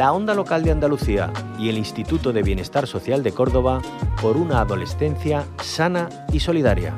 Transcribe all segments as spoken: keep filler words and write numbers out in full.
la Onda Local de Andalucía y el Instituto de Bienestar Social de Córdoba por una adolescencia sana y solidaria.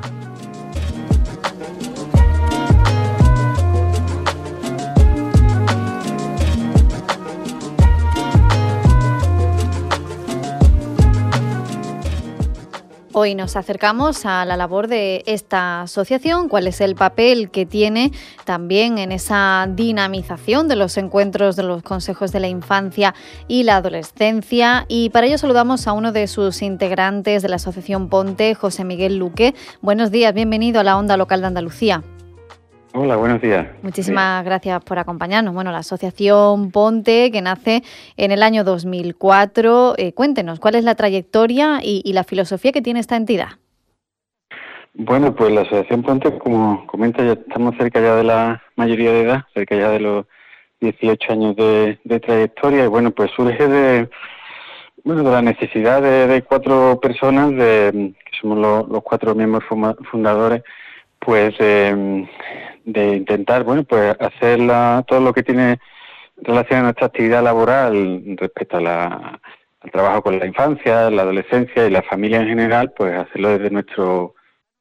Hoy nos acercamos a la labor de esta asociación, cuál es el papel que tiene también en esa dinamización de los encuentros de los consejos de la infancia y la adolescencia. Y para ello saludamos a uno de sus integrantes de la asociación Ponte, José Miguel Luque. Buenos días, bienvenido a la Onda Local de Andalucía. Hola, buenos días. Muchísimas sí. gracias por acompañarnos. Bueno, la asociación Ponte, que nace en el año dos mil cuatro. Eh, cuéntenos, ¿cuál es la trayectoria y, y la filosofía que tiene esta entidad? Bueno, pues la asociación Ponte, como comenta, ya estamos cerca ya de la mayoría de edad, cerca ya de los dieciocho años de, de trayectoria. Y bueno, pues surge de, bueno, de la necesidad de, de cuatro personas, de, que somos los, los cuatro miembros fundadores, pues eh, de intentar, bueno, pues hacer la, todo lo que tiene relación a nuestra actividad laboral respecto a la, al trabajo con la infancia, la adolescencia y la familia en general, pues hacerlo desde nuestro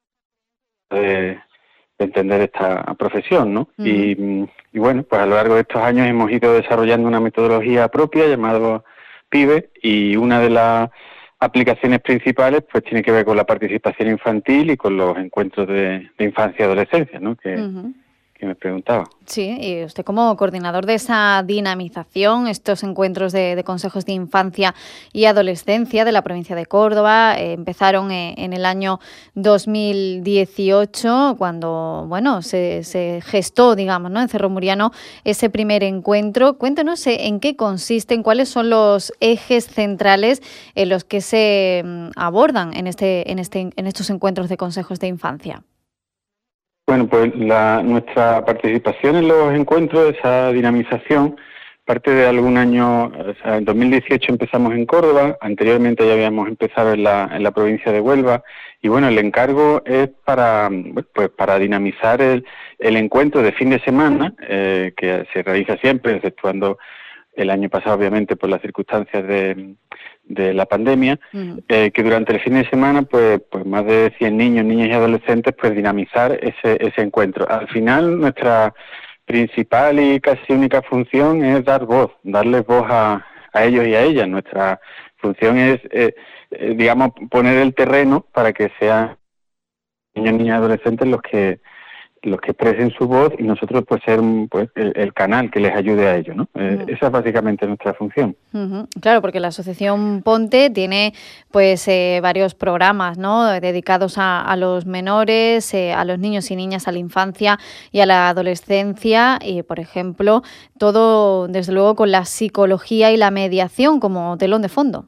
de, de entender esta profesión, ¿no? Uh-huh. Y, y bueno, pues a lo largo de estos años hemos ido desarrollando una metodología propia llamada PIBE, y una de las aplicaciones principales pues tiene que ver con la participación infantil y con los encuentros de, de infancia y adolescencia, ¿no? Que, uh-huh. que me preguntaba. Sí, y usted como coordinador de esa dinamización, estos encuentros de, de consejos de infancia y adolescencia de la provincia de Córdoba, eh, empezaron eh, en el año dos mil dieciocho, cuando bueno se, se gestó, digamos, ¿no?, en Cerro Muriano ese primer encuentro. Cuéntenos eh, en qué consisten, cuáles son los ejes centrales en los que se mm, abordan en este, en este, en estos encuentros de consejos de infancia. Bueno, pues la, nuestra participación en los encuentros, esa dinamización, parte de algún año, o sea, en dos mil dieciocho empezamos en Córdoba, anteriormente ya habíamos empezado en la, en la provincia de Huelva, y bueno, el encargo es para, pues para dinamizar el, el encuentro de fin de semana, eh, que se realiza siempre, exceptuando el año pasado, obviamente, por las circunstancias de, de la pandemia, uh-huh. eh, que durante el fin de semana, pues, pues más de cien niños, niñas y adolescentes, pues dinamizar ese, ese encuentro. Al final, nuestra principal y casi única función es dar voz, darles voz a, a ellos y a ellas. Nuestra función es, eh, eh, digamos, poner el terreno para que sean niños, niñas y adolescentes los que los que expresen su voz, y nosotros pues ser pues el, el canal que les ayude a ello, ¿no? Uh-huh. Eh, esa es básicamente nuestra función. Uh-huh. Claro, porque la asociación Ponte tiene pues eh, varios programas, ¿no?, dedicados a, a los menores, eh, a los niños y niñas, a la infancia y a la adolescencia, y por ejemplo todo desde luego con la psicología y la mediación como telón de fondo.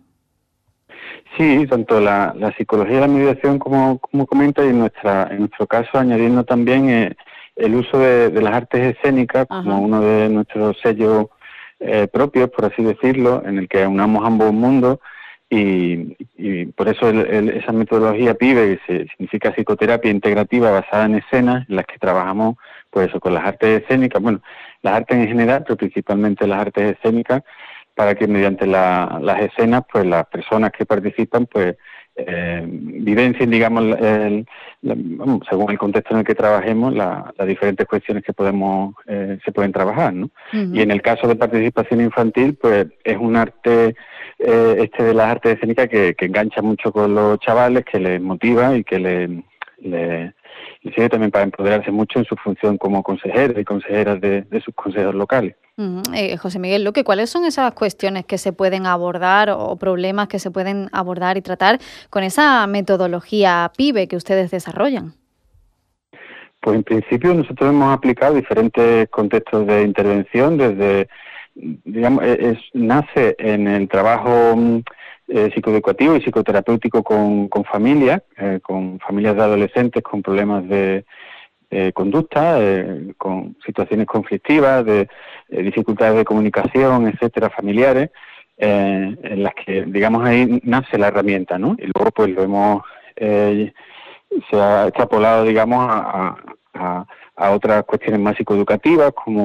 Sí, tanto la, la psicología y la mediación, como, como comenta, y en nuestra en nuestro caso añadiendo también eh, el uso de, de las artes escénicas. Ajá. Como uno de nuestros sellos eh, propios, por así decirlo, en el que unamos ambos mundos, y, y por eso el, el, esa metodología PIBE, que se, significa psicoterapia integrativa basada en escenas, en las que trabajamos pues eso, con las artes escénicas, bueno, las artes en general, pero principalmente las artes escénicas, para que mediante la, las escenas, pues las personas que participan, pues eh, vivencien, digamos, el, la, vamos, según el contexto en el que trabajemos, la, las diferentes cuestiones que podemos eh, se pueden trabajar, ¿no? Uh-huh. Y en el caso de participación infantil, pues es un arte, eh, este de las artes escénicas que, que engancha mucho con los chavales, que les motiva y que les le, le sirve también para empoderarse mucho en su función como consejeros y consejeras de, de sus consejos locales. Uh-huh. Eh, José Miguel Luque, ¿cuáles son esas cuestiones que se pueden abordar o problemas que se pueden abordar y tratar con esa metodología PIBE que ustedes desarrollan? Pues en principio nosotros hemos aplicado diferentes contextos de intervención, desde, digamos, es, nace en el trabajo eh, psicoeducativo y psicoterapéutico con, con familias, eh, con familias de adolescentes con problemas de eh, conducta, eh, con situaciones conflictivas, de eh, dificultades de comunicación, etcétera, familiares, eh, en las que, digamos, ahí nace la herramienta, ¿no? Y luego pues lo hemos, eh, se ha extrapolado, digamos, a, a, a otras cuestiones más psicoeducativas, como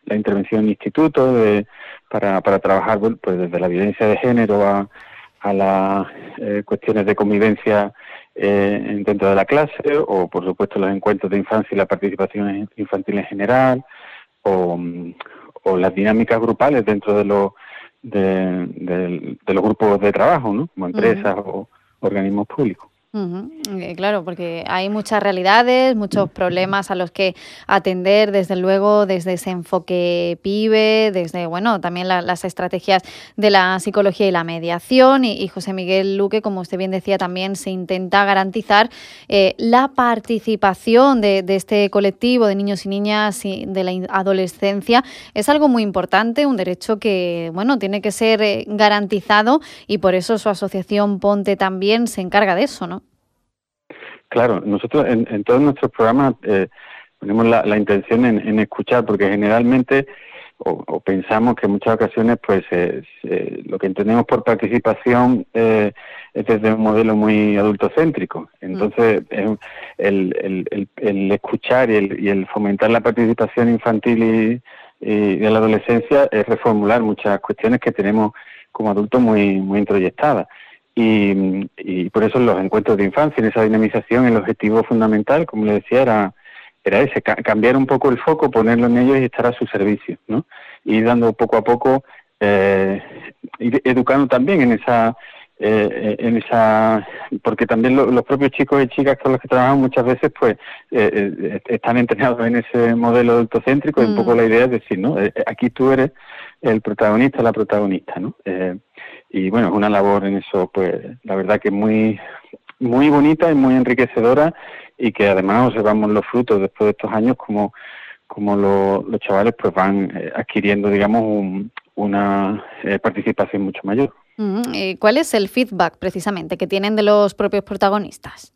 la intervención en institutos de, para, para trabajar pues desde la violencia de género a, a las eh, cuestiones de convivencia eh, dentro de la clase, o por supuesto los encuentros de infancia y la participación infantil en general, o, o las dinámicas grupales dentro de los de, de, de los grupos de trabajo, ¿no? Como empresas uh-huh. o organismos públicos. Uh-huh. Eh, claro, porque hay muchas realidades, muchos problemas a los que atender, desde luego, desde ese enfoque PIBE, desde, bueno, también la, las estrategias de la psicología y la mediación. Y, y José Miguel Luque, como usted bien decía, también se intenta garantizar eh, la participación de, de este colectivo de niños y niñas y de la adolescencia. Es algo muy importante, un derecho que, bueno, tiene que ser eh, garantizado, y por eso su asociación Ponte también se encarga de eso, ¿no? Claro, nosotros en, en todos nuestros programas eh, ponemos la, la intención en, en escuchar, porque generalmente o, o pensamos que en muchas ocasiones pues eh, eh, lo que entendemos por participación eh, es desde un modelo muy adultocéntrico. Entonces mm. eh, el, el, el, el escuchar y el, y el fomentar la participación infantil y, y de la adolescencia es reformular muchas cuestiones que tenemos como adultos muy, muy introyectadas. Y, y por eso en los encuentros de infancia, en esa dinamización, el objetivo fundamental, como le decía, era, era ese, ca- cambiar un poco el foco, ponerlo en ellos y estar a su servicio, ¿no? Y dando poco a poco, eh, ir educando también en esa, eh, en esa, porque también lo, los propios chicos y chicas con los que trabajamos muchas veces, pues, eh, eh, están entrenados en ese modelo autocéntrico, mm. y un poco la idea es decir, ¿no? Eh, aquí tú eres el protagonista, la protagonista, ¿no? Eh, Y bueno, es una labor en eso, pues la verdad que muy muy bonita y muy enriquecedora, y que además observamos los frutos después de estos años, como como lo, los chavales pues van eh, adquiriendo, digamos, un, una eh, participación mucho mayor. Uh-huh. ¿Cuál es el feedback precisamente que tienen de los propios protagonistas?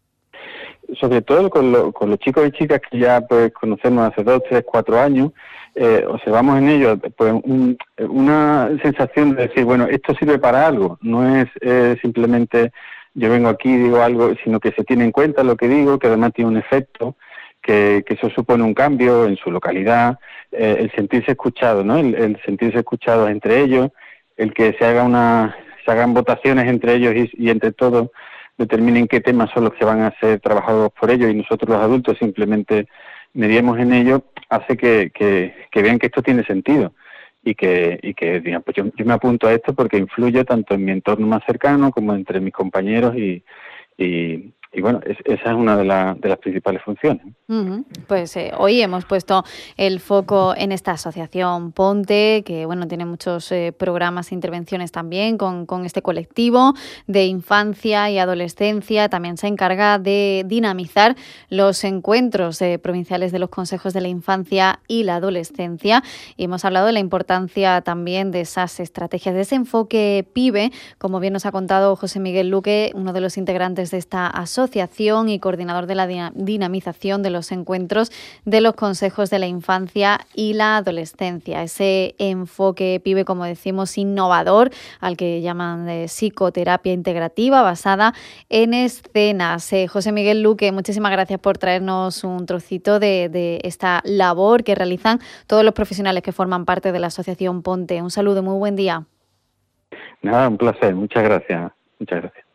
Sobre todo con, lo, con los chicos y chicas que ya pues conocemos hace dos, tres, cuatro años, eh, observamos en ellos pues un, una sensación de decir, bueno, esto sirve para algo, no es eh, simplemente yo vengo aquí y digo algo, sino que se tiene en cuenta lo que digo, que además tiene un efecto, que, que eso supone un cambio en su localidad, eh, el sentirse escuchado, ¿no? El, el sentirse escuchados entre ellos, el que se haga una, se hagan votaciones entre ellos y, y entre todos determinen qué temas son los que van a ser trabajados por ellos, y nosotros los adultos simplemente mediemos en ello, hace que, que, que vean que esto tiene sentido, y que y que digan, pues yo, yo me apunto a esto porque influye tanto en mi entorno más cercano como entre mis compañeros, y, y, y bueno, es, esa es una de, la, de las principales funciones. Uh-huh. Pues eh, hoy hemos puesto el foco en esta asociación Ponte, que bueno, tiene muchos eh, programas e intervenciones también con, con este colectivo de infancia y adolescencia. También se encarga de dinamizar los encuentros eh, provinciales de los consejos de la infancia y la adolescencia. Y hemos hablado de la importancia también de esas estrategias, de ese enfoque PIBE, como bien nos ha contado José Miguel Luque, uno de los integrantes de esta asociación y coordinador de la dinamización de los encuentros de los consejos de la infancia y la adolescencia. Ese enfoque PIBE, como decimos, innovador, al que llaman de psicoterapia integrativa basada en escenas. Eh, José Miguel Luque, muchísimas gracias por traernos un trocito de, de esta labor que realizan todos los profesionales que forman parte de la asociación Ponte. Un saludo y muy buen día. Nada, un placer. Muchas gracias. Muchas gracias.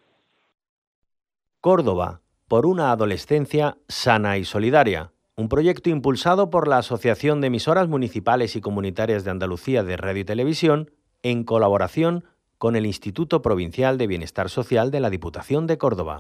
Córdoba, por una adolescencia sana y solidaria. Un proyecto impulsado por la Asociación de Emisoras Municipales y Comunitarias de Andalucía de Radio y Televisión, en colaboración con el Instituto Provincial de Bienestar Social de la Diputación de Córdoba.